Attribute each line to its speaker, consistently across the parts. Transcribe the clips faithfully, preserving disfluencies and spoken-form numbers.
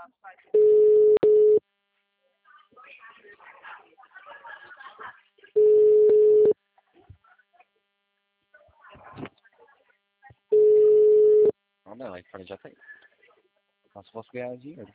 Speaker 1: Não, não, iPhone já tem. Só se fosse ganhar dinheiro.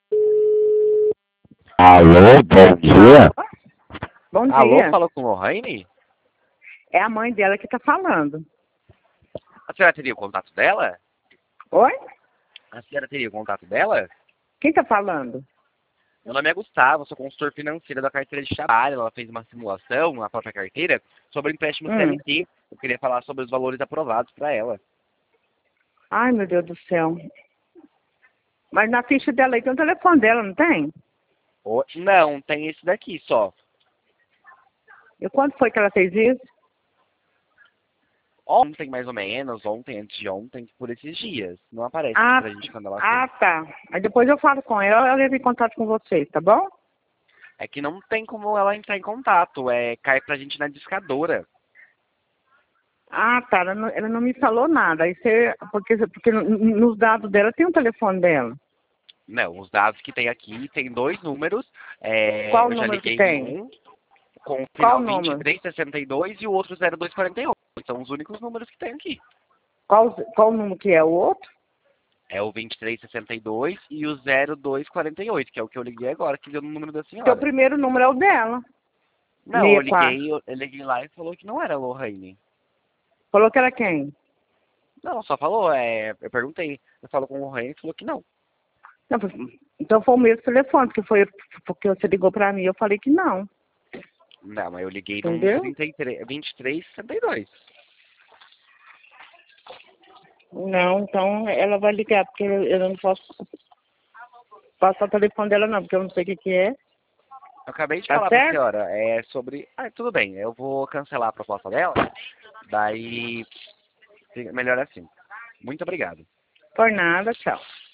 Speaker 2: Alô, bom dia.
Speaker 3: Bom
Speaker 1: Alô,
Speaker 3: dia.
Speaker 1: fala com o Lohane?
Speaker 3: É a mãe dela que tá falando.
Speaker 1: A senhora teria o contato dela?
Speaker 3: Oi?
Speaker 1: A senhora teria o contato dela?
Speaker 3: Quem tá falando?
Speaker 1: Meu nome é Gustavo, sou consultor financeiro da carteira de trabalho. Ela fez uma simulação na própria carteira sobre empréstimo
Speaker 3: Hum.
Speaker 1: C L T. Eu queria falar sobre os valores aprovados para ela.
Speaker 3: Ai, meu Deus do céu. Mas na ficha dela aí tem o telefone dela, não tem?
Speaker 1: Oh, não, tem esse daqui só.
Speaker 3: E quando foi que ela fez isso?
Speaker 1: Ontem, mais ou menos, ontem, antes de ontem, por esses dias. Não aparece
Speaker 3: Ah,
Speaker 1: pra gente quando ela
Speaker 3: ah,
Speaker 1: fez.
Speaker 3: tá. Aí depois eu falo com ela, ela entra em contato com vocês, tá bom?
Speaker 1: É que não tem como ela entrar em contato. É, cai pra gente na discadora.
Speaker 3: Ah, tá. Ela não, ela não me falou nada. Aí você, porque, porque no- nos dados dela tem o telefone dela.
Speaker 1: Não, os dados que tem aqui, tem dois números. É,
Speaker 3: Qual o
Speaker 1: eu já
Speaker 3: número que
Speaker 1: liguei
Speaker 3: tem?
Speaker 1: em um com o
Speaker 3: Qual o
Speaker 1: final vinte e
Speaker 3: número?
Speaker 1: três sessenta e dois e o outro zero dois quarenta e oito. São os únicos números que tem aqui.
Speaker 3: Qual, qual o número que é o outro?
Speaker 1: É o vinte e três sessenta e dois e o zero dois quarenta e oito, que é o que eu liguei agora, que deu no número da
Speaker 3: Porque o
Speaker 1: senhora.
Speaker 3: primeiro número é o dela.
Speaker 1: Não, eu
Speaker 3: sessenta e quatro.
Speaker 1: liguei, eu eu liguei lá e falou que não era Lohane.
Speaker 3: Falou que era quem?
Speaker 1: Não, só falou, é, eu perguntei. Eu falo com o Lohane e falou que não.
Speaker 3: Não, então foi o mesmo telefone, porque foi porque você ligou pra mim, eu falei que não.
Speaker 1: Não, mas eu liguei num
Speaker 3: Entendeu?
Speaker 1: trinta e três, vinte e três sessenta e dois.
Speaker 3: Não, então ela vai ligar, porque eu eu não posso passar o telefone dela não, porque eu não sei o que que é.
Speaker 1: Eu acabei de
Speaker 3: Tá
Speaker 1: falar pra
Speaker 3: certo?
Speaker 1: senhora, é sobre... Ah, tudo bem, eu vou cancelar a proposta dela, daí fica melhor assim. Muito obrigado.
Speaker 3: Por nada, tchau.